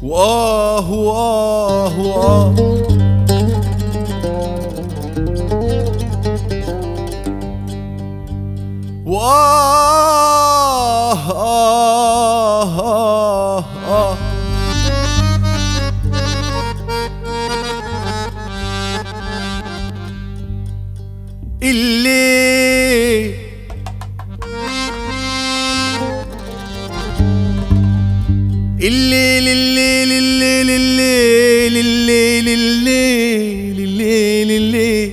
وآه وآه وآه وآه آه آه آه الليل الليل الليل الليل الليل الليل الليل الليل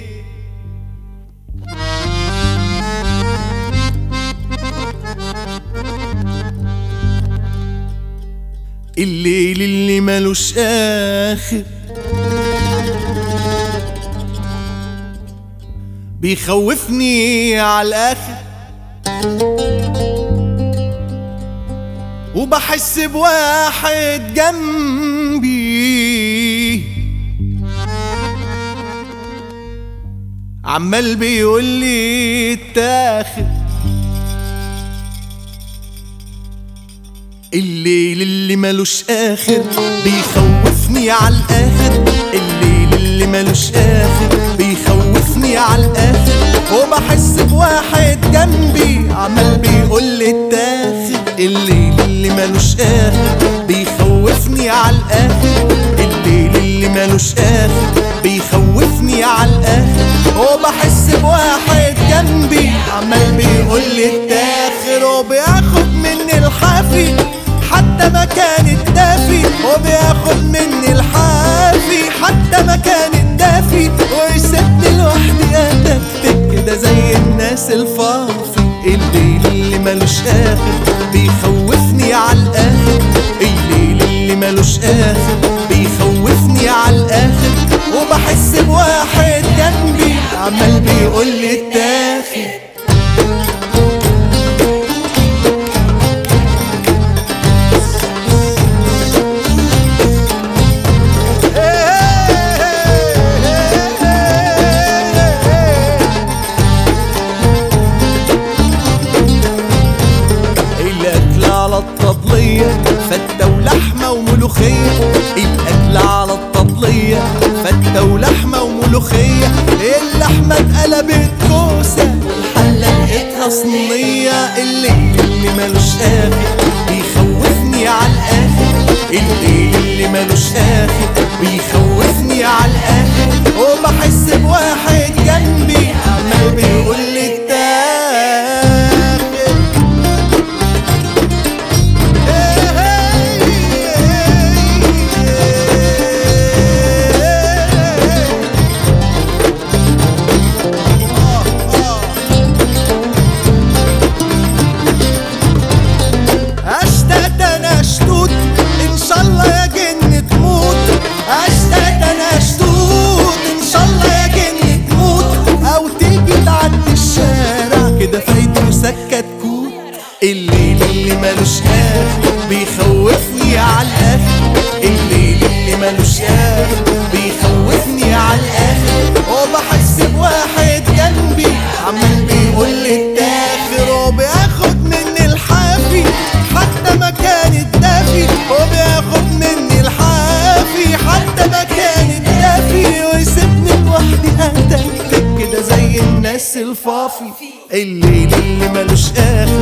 الليل اللي ملوش آخر بيخوفني عالآخر وبحس بواحد جنبي عمال بيقولي اتاخد. الليل اللي ملوش آخر بيخوفني عالآخر، الليل اللي ملوش آخر بيخوفني عالآخر وبحس بواحد جنبي عمال بيقولي اتاخد. الليل اللي ملوش آخر بيخوفني عالآخر، الليل اللي ملوش آخر بيخوفني عالآخر وبحس بواحد جنبي عمال بيقولي اتاخر وبياخد مني الحافي حتى مكان الدافي، وبياخد مني الحافي حتى مكان الدافي ويسيبني لوحدي اتكتك كده زي الناس الفافي. الليل اللي ملوش آخر بيخوفني عالآخر، الليل اللي ملوش آخر بيخوفني عالآخر وبحس بواحد جنبي عمال بيقولي اتاخد. فتة ولحمة وملوخية، الأكل على الطبلية فتة ولحمة وملوخية، اللحمة اتقلبت كوسة والحلة لقيتها صينية. الليل اللي ملوش آخر بيخوفني عالآخر، الليل اللي ملوش آخر بيخوفني عالآخر وبحس بواحد جنبي عمال بيقولي كتكوت. الليل اللي ملوش آخر بيخوفني عالآخر، الليل اللي ملوش آخر بيخوفني عالآخر وبحس بواحد جنبي عمال بيقولي اتاخر وبياخد مني الحافي حتى مكان الدافي، وبياخد مني الحافي حتى مكان الدافي ويسيبني لوحدي اتكتك كده زي الناس الفافي. الليل اللي ملوش آخر